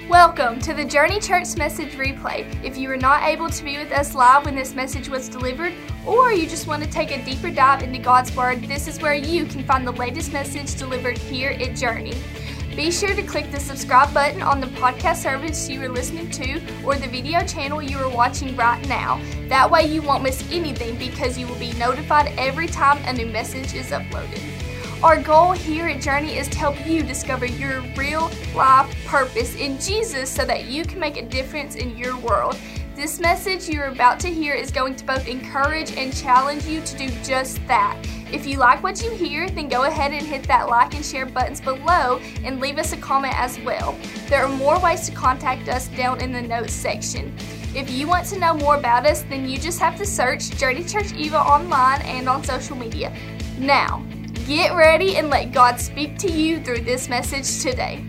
Welcome to the Journey Church Message Replay. If you were not able to be with us live when this message was delivered, or you just want to take a deeper dive into God's Word, this is where you can find the latest message delivered here at Journey. Be sure to click the subscribe button on the podcast service you are listening to or the video channel you are watching right now. That way you won't miss anything because you will be notified every time a new message is uploaded. Our goal here at Journey is to help you discover your real life purpose in Jesus so that you can make a difference in your world. This message you're about to hear is going to both encourage and challenge you to do just that. If you like what you hear, then go ahead and hit that like and share buttons below and leave us a comment as well. There are more ways to contact us down in the notes section. If you want to know more about us, then you just have to search Journey Church Eva online and on social media. Now, get ready and let God speak to you through this message today.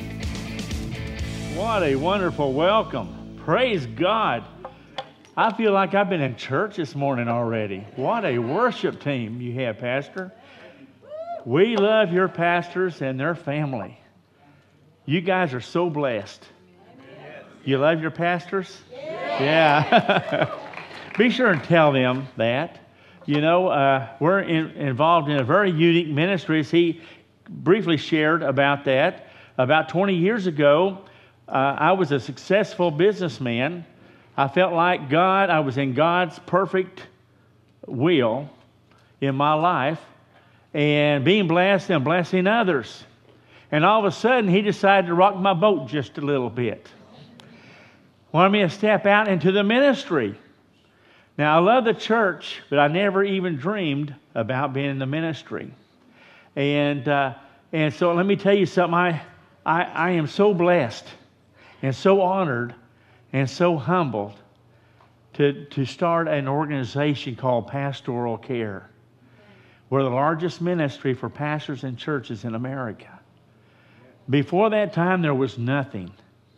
What a wonderful welcome. Praise God. I feel like I've been in church this morning already. What a worship team you have, Pastor. We love your pastors and their family. You guys are so blessed. You love your pastors? Yeah. Be sure and tell them that. You know, we're involved in a very unique ministry. As he briefly shared about that. About 20 years ago, I was a successful businessman. I felt like I was in God's perfect will in my life and being blessed and blessing others. And all of a sudden, he decided to rock my boat just a little bit. Wanted me to step out into the ministry. Now, I love the church, but I never even dreamed about being in the ministry. And so let me tell you something. I am so blessed and so honored and so humbled to start an organization called Pastoral Care. We're the largest ministry for pastors and churches in America. Before that time, there was nothing.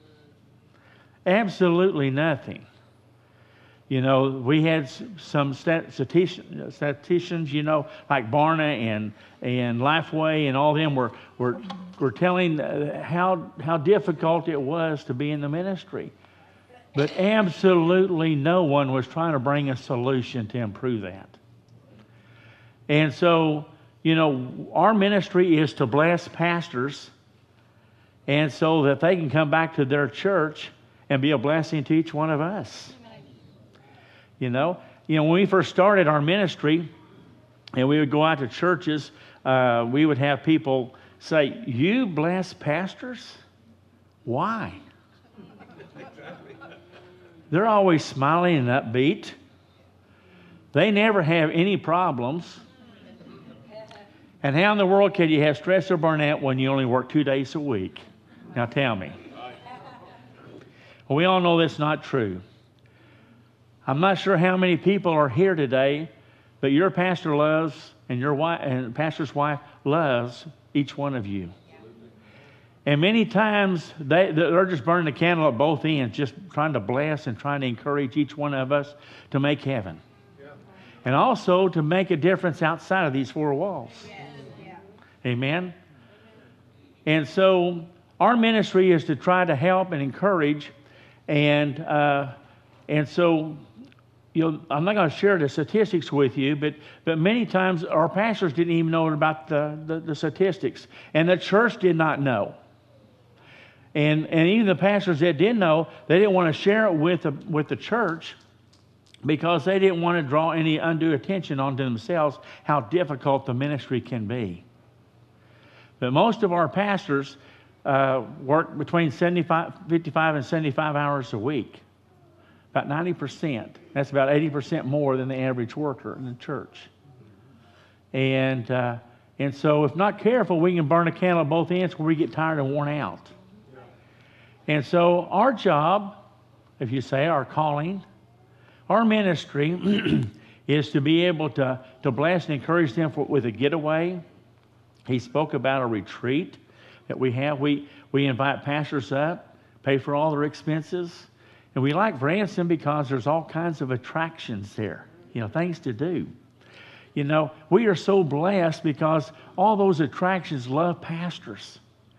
Absolutely nothing. You know, we had some statisticians, you know, like Barna and Lifeway and all them were telling how difficult it was to be in the ministry. But absolutely no one was trying to bring a solution to improve that. And so, you know, our ministry is to bless pastors and so that they can come back to their church and be a blessing to each one of us. You know, when we first started our ministry and we would go out to churches, we would have people say, "You bless pastors? Why?" They're always smiling and upbeat. They never have any problems. And how in the world can you have stress or burnout when you only work 2 days a week? Now tell me. Well, we all know that's not true. I'm not sure how many people are here today, but your pastor loves, and your wife and pastor's wife loves each one of you. And many times they're just burning the candle at both ends, just trying to bless and trying to encourage each one of us to make heaven. Yeah. And also to make a difference outside of these four walls. Yeah. Amen? And so our ministry is to try to help and encourage, and so, you know, I'm not going to share the statistics with you, but many times our pastors didn't even know about the statistics, and the church did not know. And even the pastors that did know, they didn't want to share it with the church because they didn't want to draw any undue attention onto themselves how difficult the ministry can be. But most of our pastors work between 55 and 75 hours a week. About 90%. That's about 80% more than the average worker in the church. And so if not careful, we can burn a candle at both ends where we get tired and worn out. And so our job, if you say our calling, our ministry is to be able to bless and encourage them with a getaway. He spoke about a retreat that we have. We invite pastors up, pay for all their expenses. And we like Branson because there's all kinds of attractions there, you know, things to do. You know, we are so blessed because all those attractions love pastors.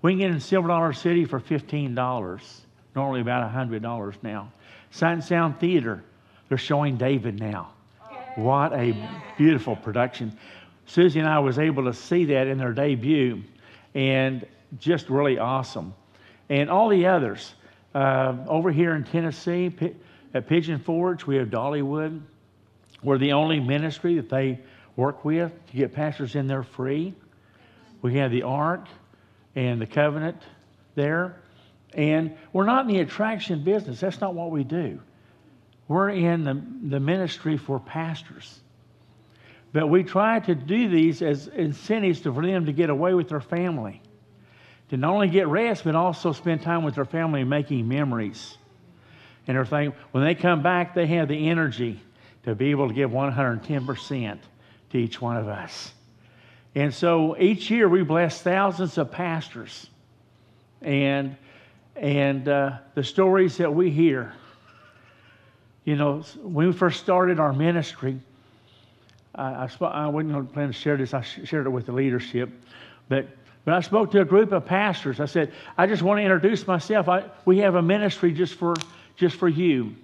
We can get in Silver Dollar City for $15, normally about $100 now. Sight and Sound Theater, they're showing David now. What a beautiful production. Susie and I was able to see that in their debut, and just really awesome. And all the others. Over here in Tennessee, at Pigeon Forge, we have Dollywood. We're the only ministry that they work with to get pastors in there free. We have the Ark and the Covenant there. And we're not in the attraction business. That's not what we do. We're in the ministry for pastors. But we try to do these as incentives for them to get away with their family. To not only get rest, but also spend time with their family making memories and everything. When they come back, they have the energy to be able to give 110% to each one of us. And so each year we bless thousands of pastors. And the stories that we hear. You know, when we first started our ministry, I wasn't planning to share this. I shared it with the leadership. But when I spoke to a group of pastors, I said, I just want to introduce myself. We have a ministry just for you.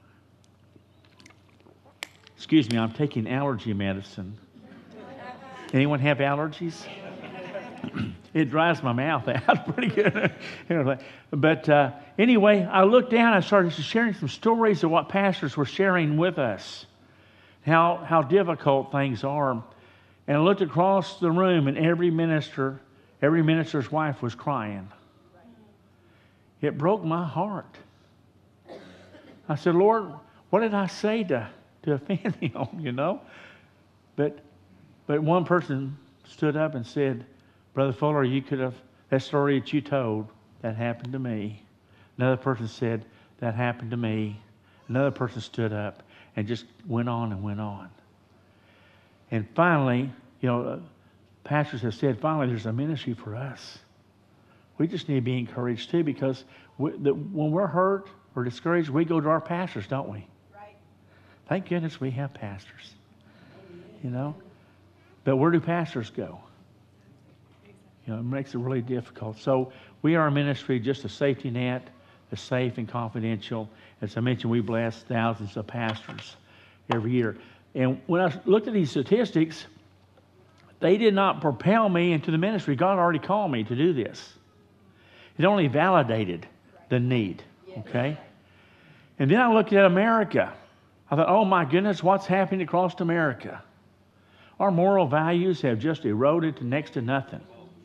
Excuse me, I'm taking allergy medicine. Anyone have allergies? It dries my mouth out pretty good. But anyway, I looked down. I started sharing some stories of what pastors were sharing with us, how difficult things are. And I looked across the room, and every minister's wife was crying. It broke my heart. I said, Lord, what did I say to offend him, you know? But one person stood up and said, Brother Fuller, you could have, that story that you told, that happened to me. Another person said, that happened to me. Another person stood up and just went on and went on. And finally, you know, pastors have said, finally, there's a ministry for us. We just need to be encouraged too, because when we're hurt or discouraged, we go to our pastors, don't we? Right. Thank goodness we have pastors. You know? But where do pastors go? You know, it makes it really difficult. So we are a ministry, just a safety net, a safe and confidential. As I mentioned, we bless thousands of pastors every year. And when I looked at these statistics, they did not propel me into the ministry. God already called me to do this. It only validated the need, okay? And then I looked at America. I thought, oh my goodness, what's happening across America? Our moral values have just eroded to next to nothing.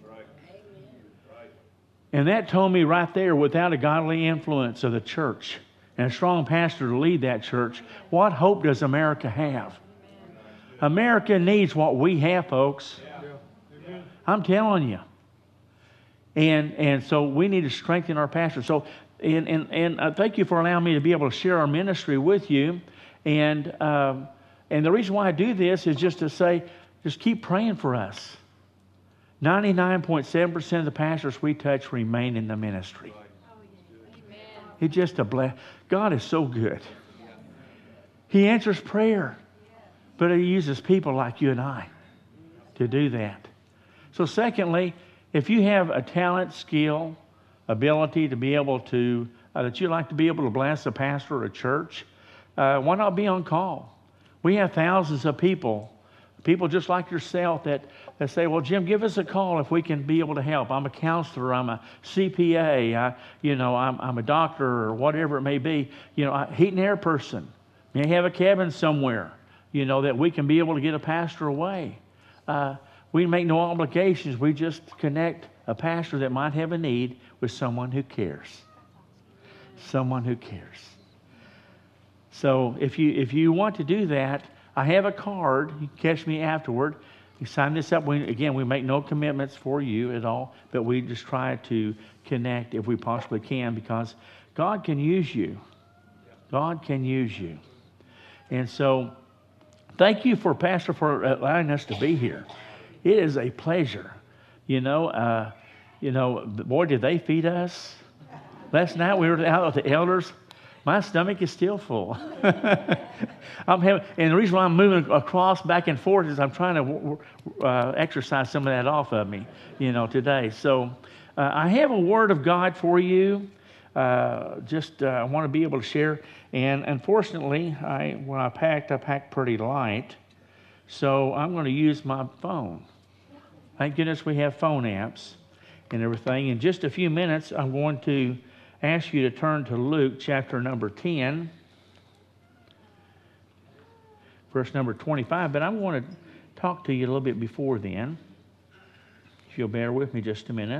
And that told me right there, without a godly influence of the church and a strong pastor to lead that church, what hope does America have? America needs what we have, folks. I'm telling you. And so we need to strengthen our pastors. So, and thank you for allowing me to be able to share our ministry with you. And the reason why I do this is just to say, just keep praying for us. 99.7% of the pastors we touch remain in the ministry. It's just a bless. God is so good. He answers prayer, but He uses people like you and I to do that. So secondly, if you have a talent, skill, ability to be able to, that you'd like to be able to bless a pastor or a church, why not be on call? We have thousands of people just like yourself that say, well, Jim, give us a call if we can be able to help. I'm a counselor, I'm a CPA, I'm a doctor or whatever it may be. You know, heat and air person. May have a cabin somewhere, you know, that we can be able to get a pastor away. We make no obligations. We just connect a pastor that might have a need with someone who cares. Someone who cares. So if you want to do that, I have a card. You can catch me afterward. You sign this up. We make no commitments for you at all, but we just try to connect if we possibly can, because God can use you. God can use you. And so thank you, Pastor, for allowing us to be here. It is a pleasure. Boy, did they feed us. Last night we were out with the elders. My stomach is still full. And the reason why I'm moving across back and forth is I'm trying to exercise some of that off of me, today. So I have a word of God for you. I want to be able to share. And unfortunately, when I packed pretty light. So I'm going to use my phone. Thank goodness we have phone apps and everything. In just a few minutes, I'm going to ask you to turn to Luke chapter number 10, verse number 25. But I want to talk to you a little bit before then. If you'll bear with me just a minute.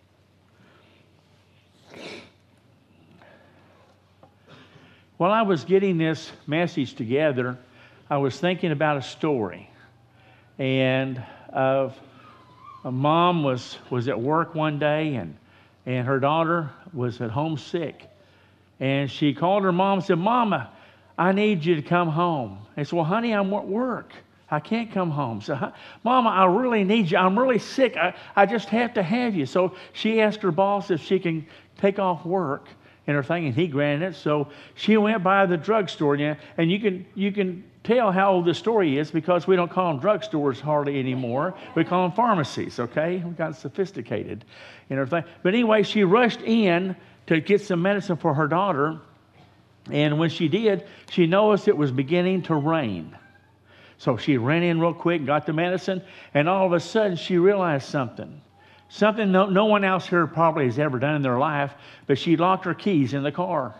While I was getting this message together, I was thinking about a story. And a mom was at work one day, and her daughter was at home sick. And she called her mom and said, "Mama, I need you to come home." And said, "Well, honey, I'm at work. I can't come home." So, "Mama, I really need you. I'm really sick. I just have to have you." So she asked her boss if she can take off work and everything, and he granted it. So she went by the drugstore, and you can tell how old the story is because we don't call them drugstores hardly anymore. We call them pharmacies, okay? We got sophisticated and everything. But anyway, she rushed in to get some medicine for her daughter, and when she did, she noticed it was beginning to rain. So she ran in real quick, got the medicine, and all of a sudden she realized something. Something no one else here probably has ever done in their life, but she locked her keys in the car.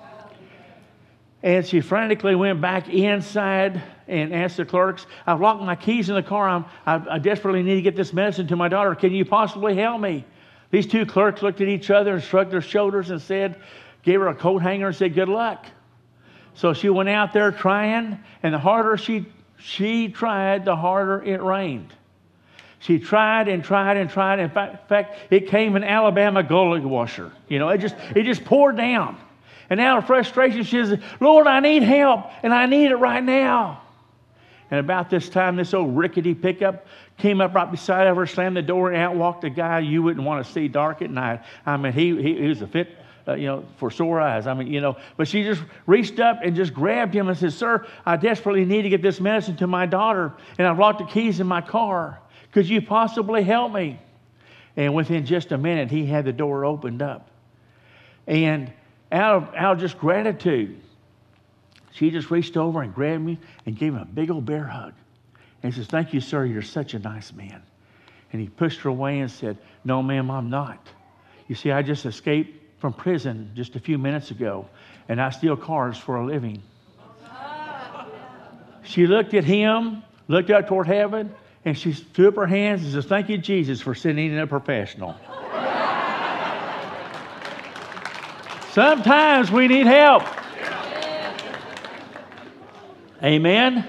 And she frantically went back inside and asked the clerks, "I've locked my keys in the car. I desperately need to get this medicine to my daughter. Can you possibly help me?" These two clerks looked at each other and shrugged their shoulders and gave her a coat hanger and said, "Good luck." So she went out there trying, and the harder she tried, the harder it rained. She tried and tried and tried. In fact, it came an Alabama gully washer. It just poured down. And out of frustration, she says, "Lord, I need help, and I need it right now." And about this time, this old rickety pickup came up right beside of her, slammed the door, and out walked a guy you wouldn't want to see dark at night. I mean, he was a fit, for sore eyes. But she just reached up and just grabbed him and said, "Sir, I desperately need to get this medicine to my daughter, and I've locked the keys in my car. Could you possibly help me?" And within just a minute, he had the door opened up. And out of just gratitude, she just reached over and grabbed me and gave him a big old bear hug. And he says, "Thank you, sir. You're such a nice man." And he pushed her away and said, "No, ma'am, I'm not. You see, I just escaped from prison just a few minutes ago, and I steal cars for a living." She looked at him, looked up toward heaven, and she threw up her hands and says, "Thank you, Jesus, for sending in a professional." Sometimes we need help. Amen?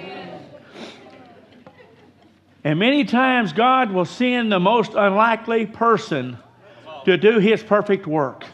And many times God will send the most unlikely person to do His perfect work.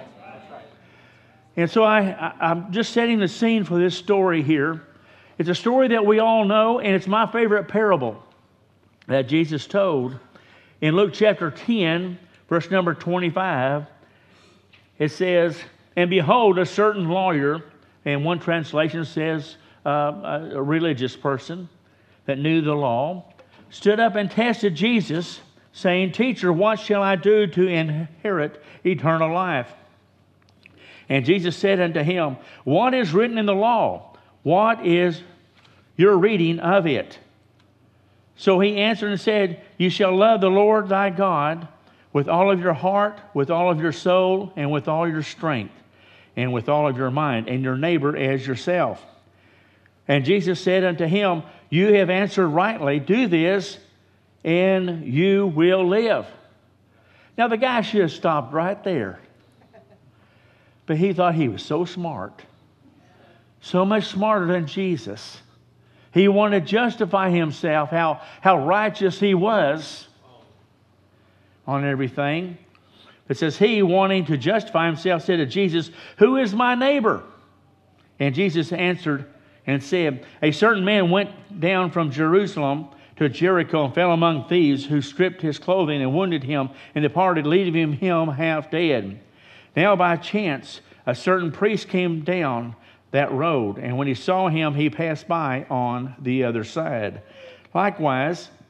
And so I'm just setting the scene for this story here. It's a story that we all know, and it's my favorite parable that Jesus told. In Luke chapter 10, verse number 25, it says, "And behold, a certain lawyer," and one translation says a religious person that knew the law, "stood up and tested Jesus, saying, 'Teacher, what shall I do to inherit eternal life?' And Jesus said unto him, 'What is written in the law? What is your reading of it?' So he answered and said, 'You shall love the Lord thy God with all of your heart, with all of your soul, and with all your strength, and with all of your mind, and your neighbor as yourself.' And Jesus said unto him, 'You have answered rightly. Do this, and you will live.'" Now, the guy should have stopped right there. But he thought he was so smart, so much smarter than Jesus. He wanted to justify himself, how righteous he was on everything. It says, he, wanting to justify himself, said to Jesus, "Who is my neighbor?" And Jesus answered and said, "A certain man went down from Jerusalem to Jericho and fell among thieves, who stripped his clothing and wounded him and departed, leaving him half dead. Now by chance a certain priest came down that road, and when he saw him, he passed by on the other side. Likewise,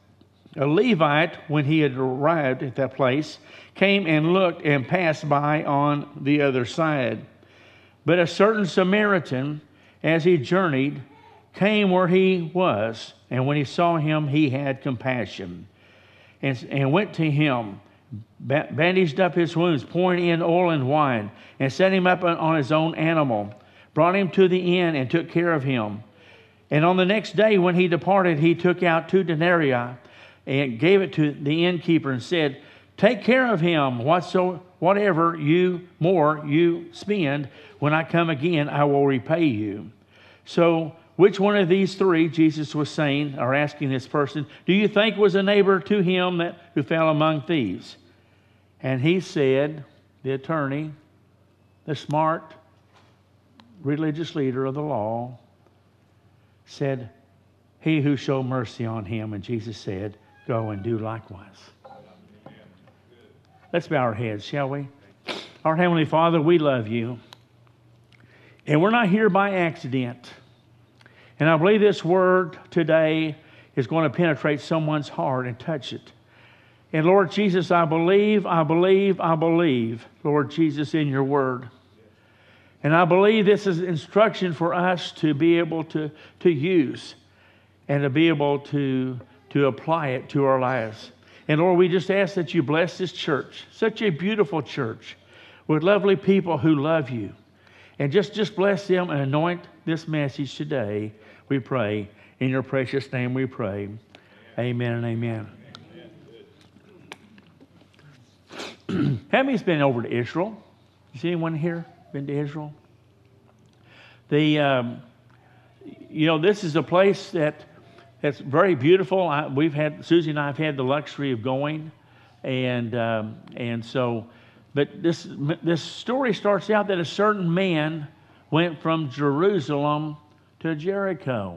A Levite, when he had arrived at that place, came and looked and passed by on the other side. But a certain Samaritan, as he journeyed, came where he was, and when he saw him, he had compassion, and went to him, bandaged up his wounds, pouring in oil and wine, and set him up on his own animal, brought him to the inn, and took care of him. And on the next day, when he departed, he took out 2 denarii, and gave it to the innkeeper, and said, "Take care of him. Whatever you spend, when I come again, I will repay you." So, which one of these 3, Jesus was saying, or asking this person, do you think was a neighbor to him who fell among thieves? And he said, the attorney, the smart religious leader of the law, said, "He who showed mercy on him." And Jesus said, "Go and do likewise." Let's bow our heads, shall we? Our Heavenly Father, we love you. And we're not here by accident. And I believe this word today is going to penetrate someone's heart and touch it. And Lord Jesus, I believe, Lord Jesus, in your word. And I believe this is instruction for us to be able to use and to be able to apply it to our lives. And Lord, we just ask that you bless this church, such a beautiful church with lovely people who love you. And just bless them and anoint this message today, we pray. In your precious name we pray. Amen and amen. How many's been over to Israel? Is anyone here been to Israel? This is a place that's very beautiful. Susie and I have had the luxury of going, and so. But this story starts out that a certain man went from Jerusalem to Jericho.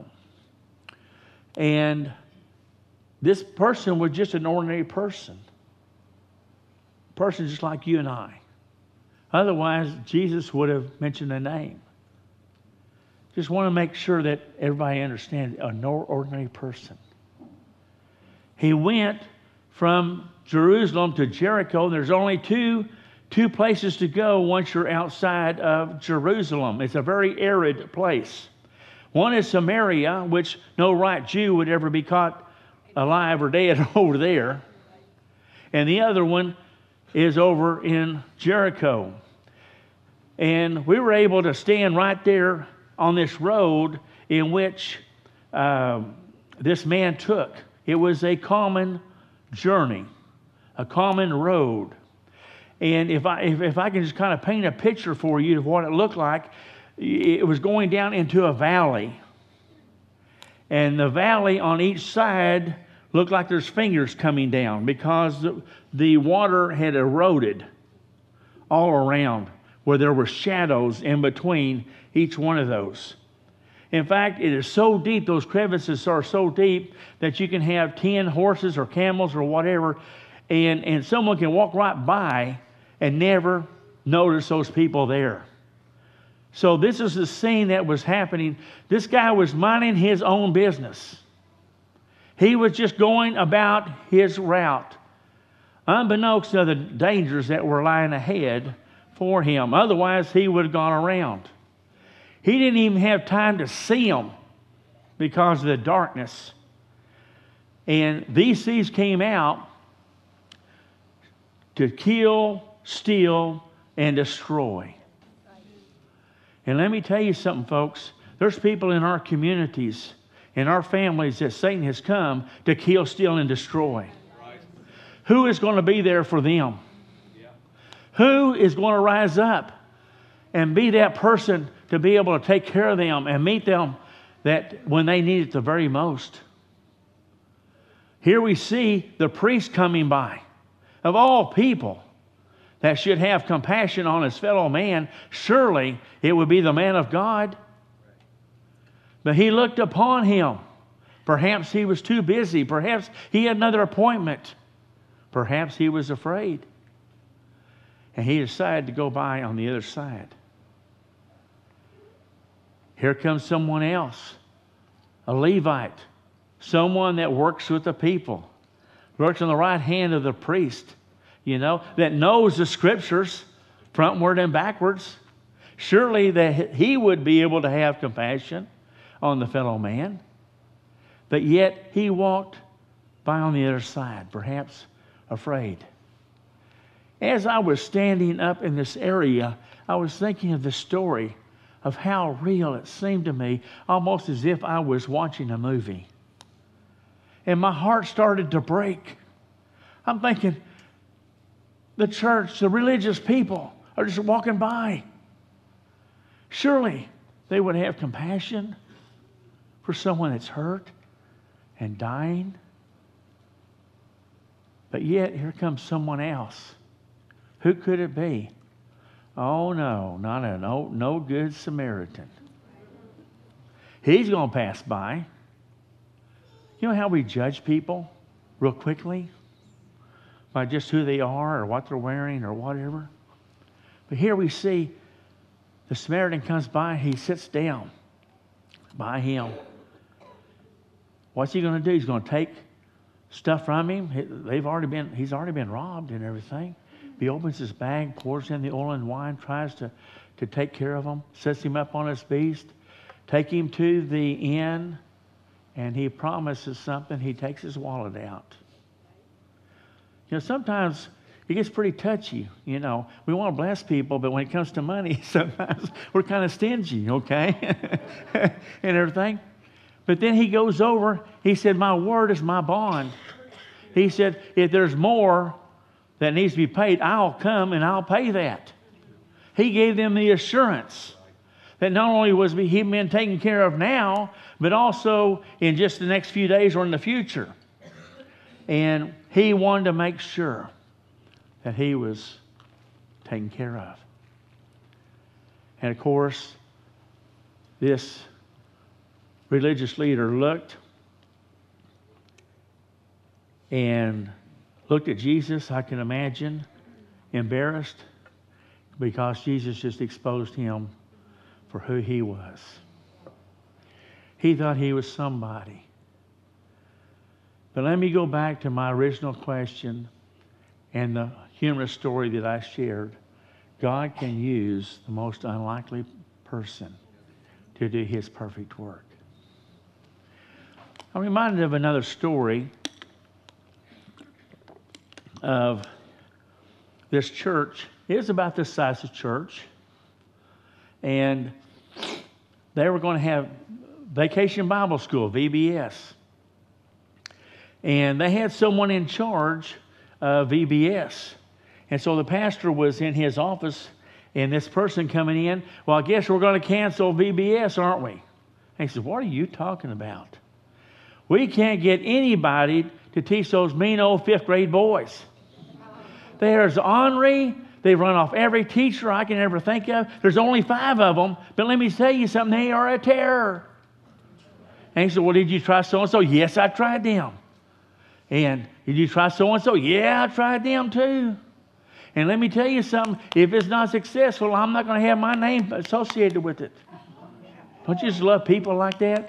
And this person was just an ordinary person. A person just like you and I. Otherwise, Jesus would have mentioned a name. Just want to make sure that everybody understands, an ordinary person. He went from Jerusalem to Jericho. There's only two places to go once you're outside of Jerusalem. It's a very arid place. One is Samaria, which no right Jew would ever be caught alive or dead over there. And the other one is over in Jericho. And we were able to stand right there on this road in which this man took. It was a common journey, a common road. And if I can just kind of paint a picture for you of what it looked like, it was going down into a valley. And the valley on each side looked like there's fingers coming down because the water had eroded all around where there were shadows in between each one of those. In fact, it is so deep, those crevices are so deep that you can have 10 horses or camels or whatever, and someone can walk right by and never notice those people there. So this is the scene that was happening. This guy was minding his own business. He was just going about his route, unbeknownst to the dangers that were lying ahead for him. Otherwise, he would have gone around. He didn't even have time to see them because of the darkness. And these thieves came out to kill, steal, and destroy. And let me tell you something, folks. There's people in our communities, in our families, that Satan has come to kill, steal, and destroy. Right. Who is going to be there for them? Yeah. Who is going to rise up and be that person to be able to take care of them and meet them that when they need it the very most? Here we see the priest coming by. Of all people that should have compassion on his fellow man, surely it would be the man of God. But he looked upon him. Perhaps he was too busy. Perhaps he had another appointment. Perhaps he was afraid. And he decided to go by on the other side. Here comes someone else, a Levite, someone that works with the people. works on the right hand of the priest, that knows the scriptures frontward and backwards. Surely that he would be able to have compassion on the fellow man. But yet he walked by on the other side, perhaps afraid. As I was standing up in this area, I was thinking of the story of how real it seemed to me, almost as if I was watching a movie. And my heart started to break. I'm thinking, the church, the religious people are just walking by. Surely they would have compassion for someone that's hurt and dying. But yet, here comes someone else. Who could it be? Oh, no, not a no good Samaritan. He's going to pass by. You know how we judge people real quickly? By just who they are or what they're wearing or whatever. But here we see the Samaritan comes by. He sits down by him. What's he going to do? He's going to take stuff from him. He's already been robbed and everything. He opens his bag, pours in the oil and wine, tries to take care of him, sets him up on his beast, take him to the inn, and he promises something. He takes his wallet out. Sometimes it gets pretty touchy. We want to bless people, but when it comes to money, sometimes we're kind of stingy, okay? And everything. But then he goes over, he said, my word is my bond. He said, if there's more that needs to be paid, I'll come and I'll pay that. He gave them the assurance that not only was he being taken care of now, but also in just the next few days or in the future. And he wanted to make sure that he was taken care of. And of course, this religious leader looked at Jesus, I can imagine, embarrassed, because Jesus just exposed him for who he was. He thought he was somebody. But let me go back to my original question and the humorous story that I shared. God can use the most unlikely person to do his perfect work. I'm reminded of another story of this church. It was about this size of church. And they were going to have Vacation Bible School, VBS. And they had someone in charge of VBS. And so the pastor was in his office, and this person coming in, well, I guess we're going to cancel VBS, aren't we? And he said, what are you talking about? We can't get anybody to teach those mean old fifth grade boys. There's ornery. They run off every teacher I can ever think of. There's only 5 of them. But let me tell you something. They are a terror. And he said, well, did you try so-and-so? Yes, I tried them. And did you try so-and-so? Yeah, I tried them too. And let me tell you something. If it's not successful, I'm not going to have my name associated with it. Don't you just love people like that?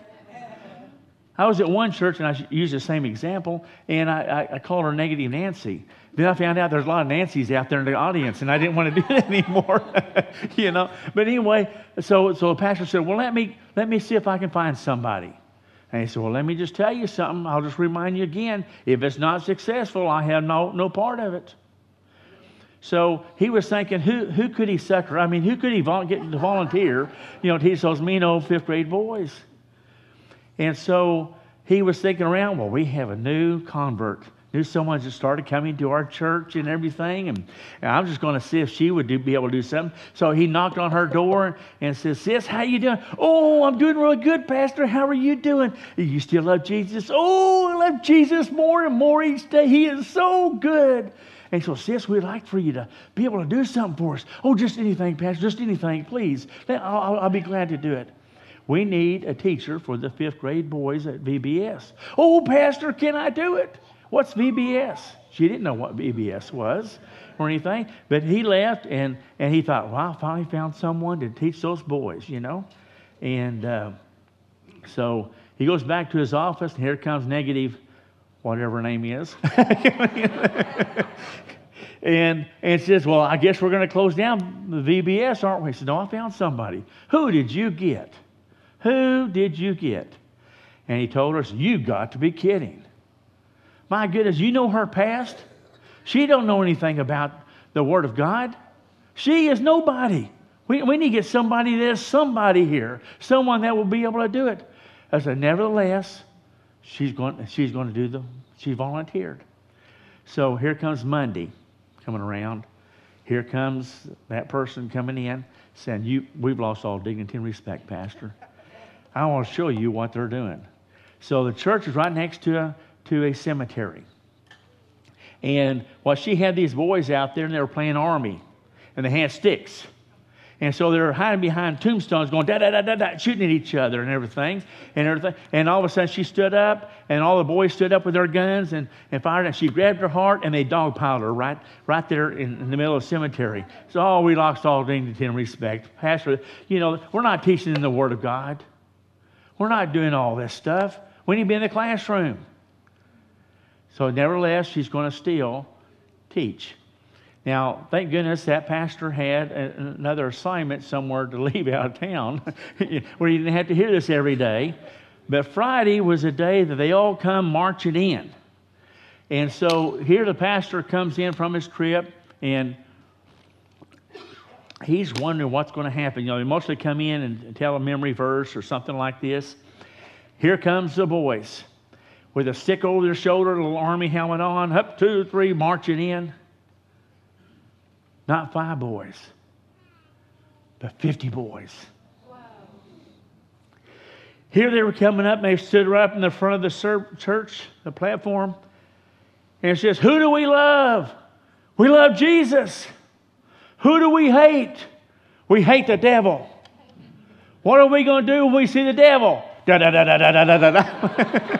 I was at one church, and I used the same example, and I called her Negative Nancy. Then I found out there's a lot of Nancys out there in the audience, and I didn't want to do that anymore, But anyway, so the pastor said, well, let me see if I can find somebody. And he said, well, let me just tell you something. I'll just remind you again. If it's not successful, I have no part of it. So he was thinking, who could he sucker? I mean, who could he get to volunteer, to teach those mean old fifth grade boys? And so he was thinking around, well, we have a new convert. Knew someone just started coming to our church and everything. And I'm just going to see if she would be able to do something. So he knocked on her door and said, sis, how you doing? Oh, I'm doing really good, Pastor. How are you doing? You still love Jesus? Oh, I love Jesus more and more each day. He is so good. And so, sis, we'd like for you to be able to do something for us. Oh, just anything, Pastor, just anything, please. I'll be glad to do it. We need a teacher for the fifth grade boys at VBS. Oh, Pastor, can I do it? What's VBS? She didn't know what VBS was or anything. But he left, and he thought, well, I finally found someone to teach those boys, And so he goes back to his office, and here comes Negative whatever her name is. And says, well, I guess we're going to close down the VBS, aren't we? He said, no, I found somebody. Who did you get? Who did you get? And he told us, you got to be kidding. My goodness, you know her past? She don't know anything about the Word of God. She is nobody. We need to get somebody, there's somebody here, someone that will be able to do it. I said, nevertheless, she volunteered. So here comes Monday coming around. Here comes that person coming in saying, we've lost all dignity and respect, Pastor. I want to show you what they're doing. So the church is right next to a cemetery. And she had these boys out there, and they were playing army, and they had sticks. And so they're hiding behind tombstones going da-da-da-da-da, shooting at each other and everything. And all of a sudden she stood up, and all the boys stood up with their guns and fired. And she grabbed her heart, and they dogpiled her right there in the middle of the cemetery. So, we lost all dignity and respect. Pastor, we're not teaching in the Word of God. We're not doing all this stuff. We need to be in the classroom. So nevertheless, she's going to still teach. Now, thank goodness that pastor had another assignment somewhere to leave out of town where he didn't have to hear this every day. But Friday was a day that they all come marching in. And so here the pastor comes in from his trip, and he's wondering what's going to happen. They mostly come in and tell a memory verse or something like this. Here comes the boys with a stick over their shoulder, a little army helmet on, up 2 or 3, marching in. Not 5 boys, but 50 boys. Wow. Here they were coming up, and they stood right up in the front of the church, the platform, and it says, who do we love? We love Jesus. Who do we hate? We hate the devil. What are we going to do when we see the devil? Da-da-da-da-da-da-da-da.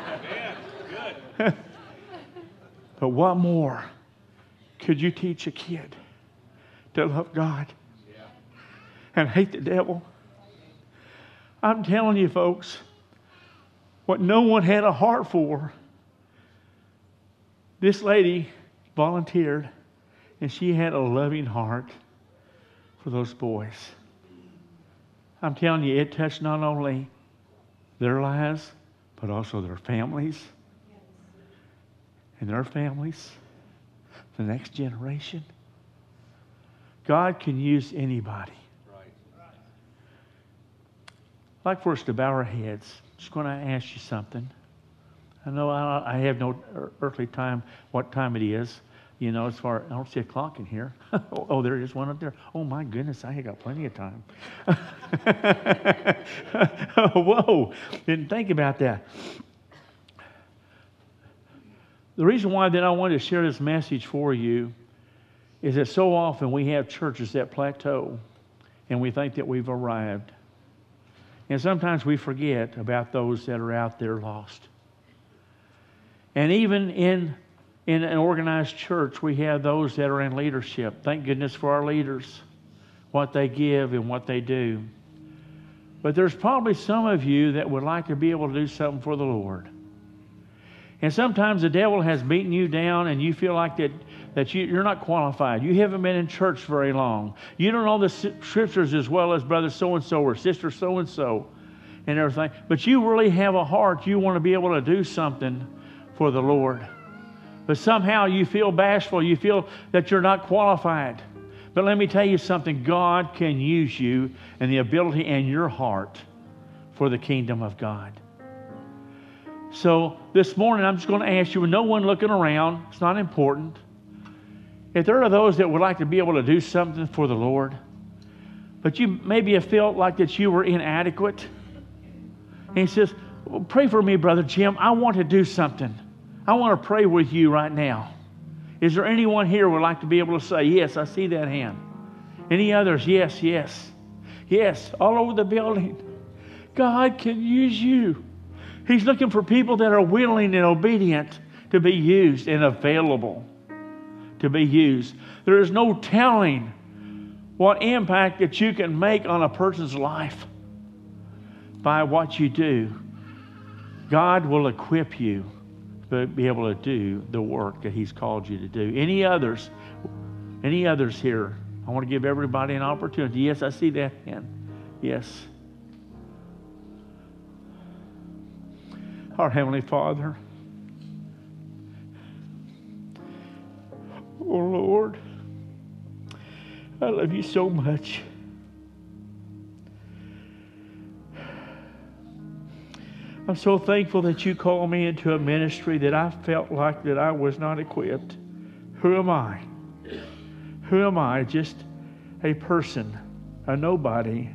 But what more could you teach a kid to love God and hate the devil? I'm telling you, folks, what no one had a heart for, this lady volunteered, and she had a loving heart for those boys. I'm telling you, it touched not only their lives, but also their families and their families, the next generation. God can use anybody. Right. I'd like for us to bow our heads. I'm just going to ask you something. I know I have no earthly time, what time it is. As far, I don't see a clock in here. Oh, there is one up there. Oh, my goodness, I got plenty of time. Whoa, didn't think about that. The reason why that I wanted to share this message for you is that so often we have churches that plateau and we think that we've arrived. And sometimes we forget about those that are out there lost. And even in an organized church, we have those that are in leadership. Thank goodness for our leaders, what they give and what they do. But there's probably some of you that would like to be able to do something for the Lord. And sometimes the devil has beaten you down and you feel like that you're not qualified. You haven't been in church very long. You don't know the scriptures as well as brother so-and-so or sister so-and-so and everything. But you really have a heart. You want to be able to do something for the Lord. But somehow you feel bashful. You feel that you're not qualified. But let me tell you something. God can use you and the ability and your heart for the kingdom of God. So this morning I'm just going to ask you, with no one looking around, it's not important, if there are those that would like to be able to do something for the Lord, but you maybe have felt like that you were inadequate, and he says, well, pray for me, Brother Jim. I want to do something. I want to pray with you right now. Is there anyone here who would like to be able to say, yes, I see that hand? Any others? Yes, yes. Yes, all over the building. God can use you. He's looking for people that are willing and obedient to be used and available to be used. There is no telling what impact that you can make on a person's life by what you do. God will equip you be able to do the work that He's called you to do. Any others here? I want to give everybody an opportunity. Yes, I see that hand. Yes. Our Heavenly Father, oh Lord, I love you so much. I'm so thankful that you called me into a ministry that I felt like that I was not equipped. Who am I? Who am I? Just a person, a nobody,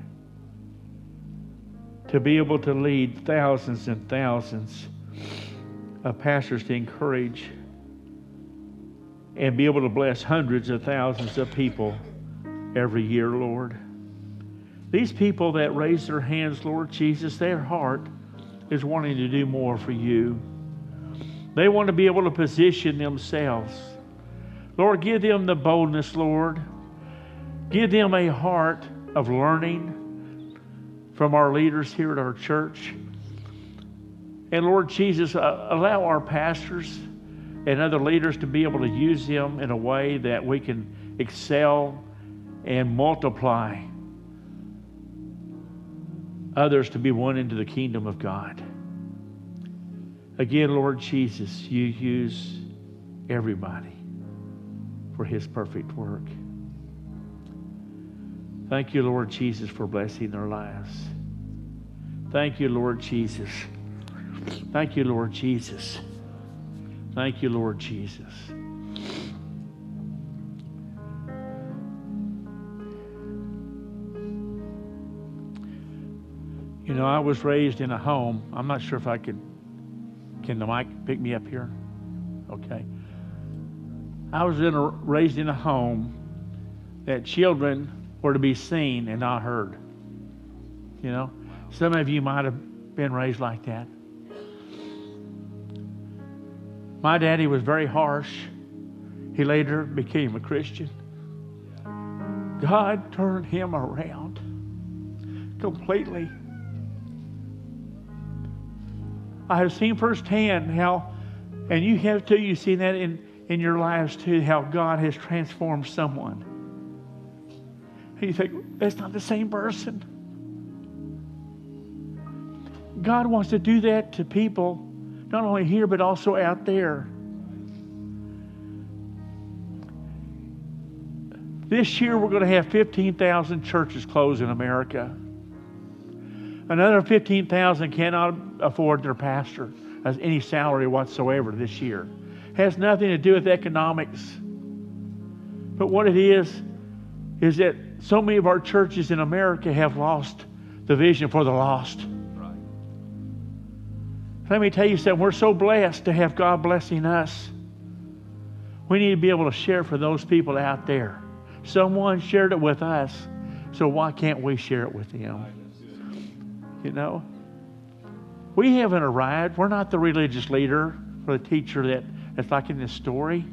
to be able to lead thousands and thousands of pastors to encourage and be able to bless hundreds of thousands of people every year, Lord. These people that raise their hands, Lord Jesus, their heart is wanting to do more for you. They want to be able to position themselves. Lord, give them the boldness, Lord. Give them a heart of learning from our leaders here at our church. And Lord Jesus, allow our pastors and other leaders to be able to use them in a way that we can excel and multiply others to be won into the kingdom of God. Again, Lord Jesus, you use everybody for His perfect work. Thank you, Lord Jesus, for blessing their lives. Thank you, Lord Jesus. Thank you, Lord Jesus. Thank you, Lord Jesus. You know, I was raised in a home. I'm not sure if I could. Can the mic pick me up here? Okay. I was raised in a home that children were to be seen and not heard. You know, some of you might have been raised like that. My daddy was very harsh. He later became a Christian. God turned him around completely. I have seen firsthand how, and you have too, you've seen that in your lives too, how God has transformed someone. And you think, that's not the same person. God wants to do that to people, not only here, but also out there. This year, we're going to have 15,000 churches close in America. Another 15,000 cannot afford their pastor as any salary whatsoever this year. Has nothing to do with economics. But what it is that so many of our churches in America have lost the vision for the lost. Right. Let me tell you something. We're so blessed to have God blessing us. We need to be able to share for those people out there. Someone shared it with us, so why can't we share it with them? You know, we haven't arrived. We're not the religious leader or the teacher that's like in this story.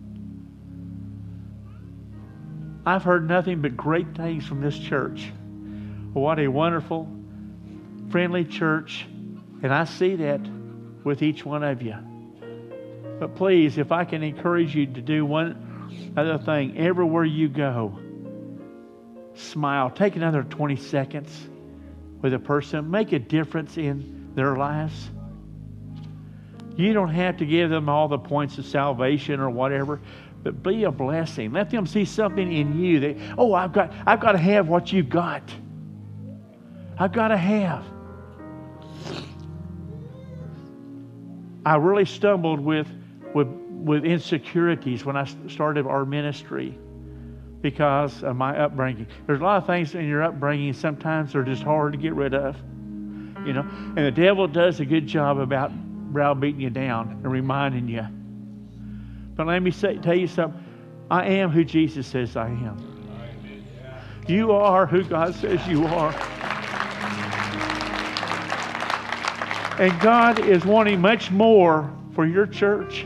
I've heard nothing but great things from this church. What a wonderful, friendly church. And I see that with each one of you. But please, if I can encourage you to do one other thing, everywhere you go, smile. Take another 20 seconds with a person. Make a difference in their lives. You don't have to give them all the points of salvation or whatever, but be a blessing. Let them see something in you that, oh, I've got to have what you've got. I've got to have. I really stumbled with insecurities when I started our ministry because of my upbringing. There's a lot of things in your upbringing sometimes are just hard to get rid of, you know. And the devil does a good job about browbeating you down and reminding you. But let me tell you something. I am who Jesus says I am. You are who God says you are. And God is wanting much more for your church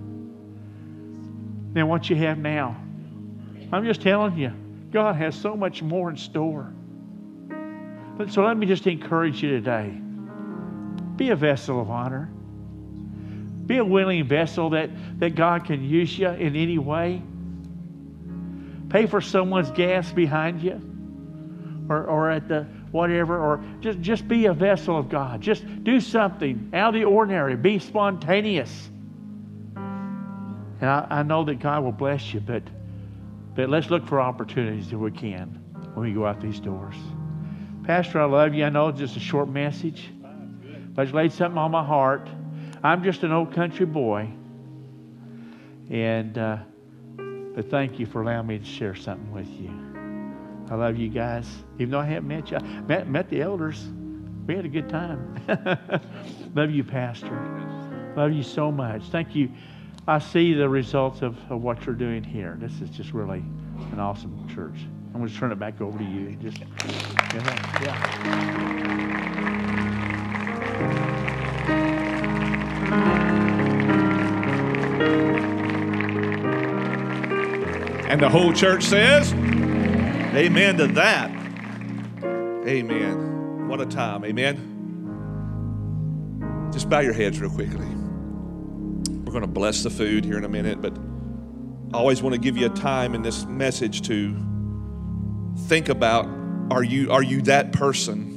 than what you have now. I'm just telling you, God has so much more in store. So let me just encourage you today. Be a vessel of honor. Be a willing vessel that God can use you in any way. Pay for someone's gas behind you, or at the whatever, or just be a vessel of God. Just do something out of the ordinary. Be spontaneous. And I know that God will bless you, but let's look for opportunities if we can when we go out these doors. Pastor, I love you. I know it's just a short message, but it's laid something on my heart. I'm just an old country boy, and but thank you for allowing me to share something with you. I love you guys. Even though I haven't met you, I met the elders. We had a good time. Love you, Pastor. Love you so much. Thank you. I see the results of what you're doing here. This is just really an awesome church. I'm going to turn it back over to you. Just, And the whole church says, amen to that. Amen. What a time. Amen. Just bow your heads real quickly. We're going to bless the food here in a minute, but I always want to give you a time in this message to think about, are you that person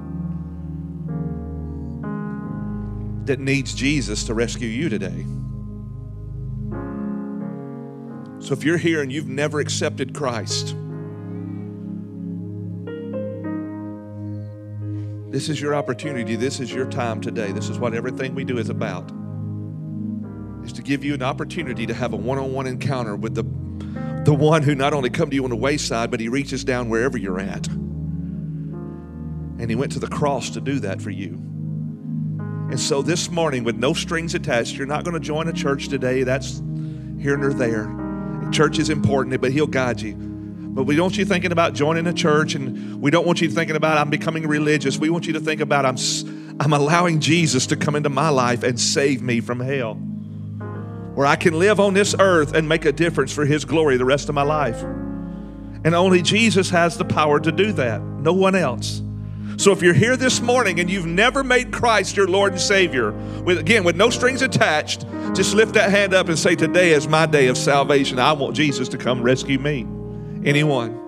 that needs Jesus to rescue you today? So if you're here and you've never accepted Christ, this is your opportunity. This is your time today. This is what everything we do is about, is to give you an opportunity to have a one-on-one encounter with the one who not only come to you on the wayside, but he reaches down wherever you're at. And he went to the cross to do that for you. And so this morning, with no strings attached, you're not going to join a church today. That's here nor there. Church is important, but he'll guide you. But we don't want you thinking about joining a church, and we don't want you thinking about I'm becoming religious. We want you to think about I'm allowing Jesus to come into my life and save me from hell, where I can live on this earth and make a difference for his glory the rest of my life. And only Jesus has the power to do that, no one else. So if you're here this morning and you've never made Christ your Lord and Savior, with no strings attached, just lift that hand up and say, today is my day of salvation. I want Jesus to come rescue me. Anyone?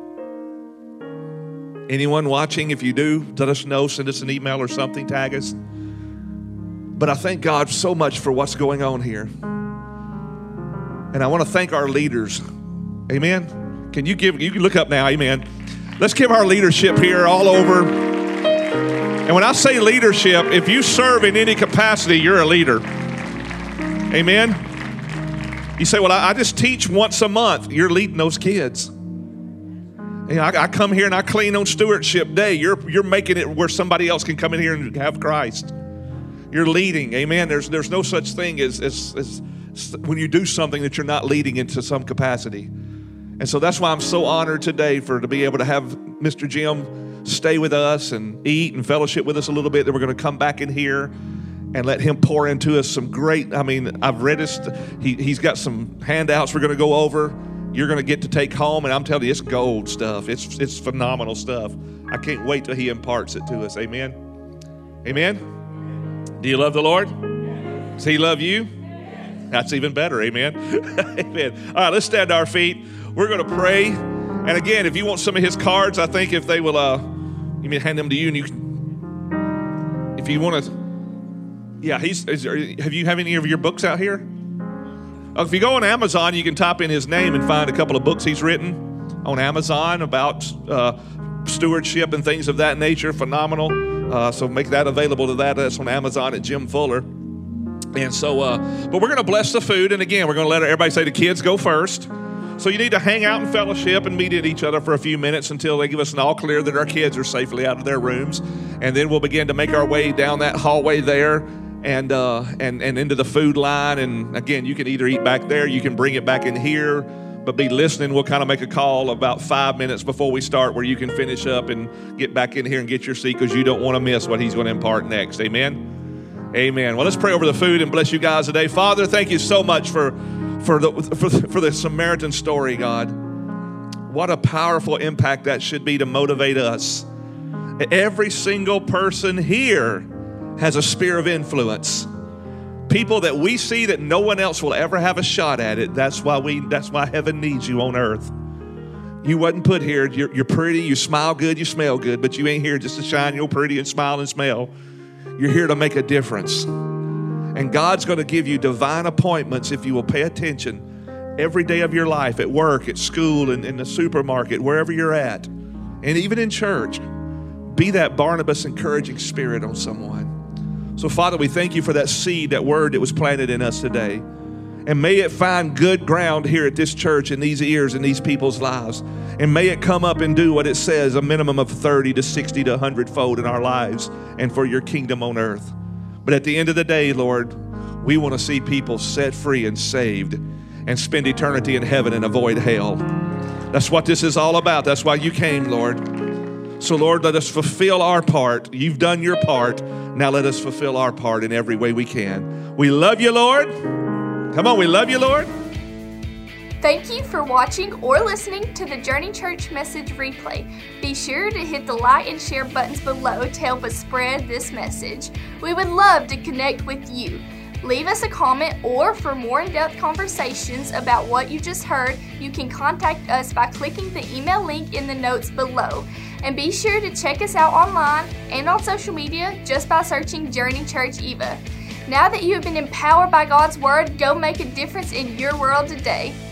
Anyone watching? If you do, let us know. Send us an email or something. Tag us. But I thank God so much for what's going on here. And I want to thank our leaders. Amen? You can look up now. Amen. Let's give our leadership here all over. And when I say leadership, if you serve in any capacity, you're a leader. Amen? You say, well, I just teach once a month. You're leading those kids. I come here and I clean on Stewardship Day. You're making it where somebody else can come in here and have Christ. You're leading. Amen? There's no such thing as when you do something that you're not leading into some capacity. And so that's why I'm so honored today to be able to have Mr. Jim stay with us and eat and fellowship with us a little bit. Then we're going to come back in here and let him pour into us some great, I've read he's got some handouts we're going to go over. You're going to get to take home, and I'm telling you, it's gold stuff. It's phenomenal stuff. I can't wait till he imparts it to us. Amen? Amen? Do you love the Lord? Does he love you? That's even better. Amen? Amen. All right, let's stand to our feet. We're going to pray. And again, if you want some of his cards, I think if they will, you may hand them to you, and you can, if you want to, yeah, have you have any of your books out here? If you go on Amazon, you can type in his name and find a couple of books he's written on Amazon about stewardship and things of that nature. Phenomenal. So make that available to that. That's on Amazon at Jim Fuller. And so, but we're going to bless the food. And again, we're going to let everybody say the kids go first. So you need to hang out in fellowship and meet at each other for a few minutes until they give us an all clear that our kids are safely out of their rooms. And then we'll begin to make our way down that hallway there and into the food line. And again, you can either eat back there, you can bring it back in here, but be listening. We'll kind of make a call about 5 minutes before we start where you can finish up and get back in here and get your seat, because you don't want to miss what he's going to impart next. Amen? Amen. Well, let's pray over the food and bless you guys today. Father, thank you so much for the Samaritan story, God. What a powerful impact that should be to motivate us. Every single person here has a sphere of influence. People that we see that no one else will ever have a shot at it. That's why heaven needs you on earth. You wasn't put here. You're pretty, you smile good, you smell good, but you ain't here just to shine your pretty and smile and smell. You're here to make a difference. And God's going to give you divine appointments if you will pay attention every day of your life, at work, at school, in the supermarket, wherever you're at, and even in church. Be that Barnabas encouraging spirit on someone. So, Father, we thank you for that seed, that word that was planted in us today. And may it find good ground here at this church, in these ears, in these people's lives. And may it come up and do what it says, a minimum of 30 to 60 to 100-fold in our lives and for your kingdom on earth. But at the end of the day, Lord, we want to see people set free and saved and spend eternity in heaven and avoid hell. That's what this is all about. That's why you came, Lord. So, Lord, let us fulfill our part. You've done your part. Now let us fulfill our part in every way we can. We love you, Lord. Come on, we love you, Lord. Thank you for watching or listening to the Journey Church message replay. Be sure to hit the like and share buttons below to help us spread this message. We would love to connect with you. Leave us a comment, or for more in-depth conversations about what you just heard, you can contact us by clicking the email link in the notes below. And be sure to check us out online and on social media just by searching Journey Church Eva. Now that you have been empowered by God's Word, go make a difference in your world today.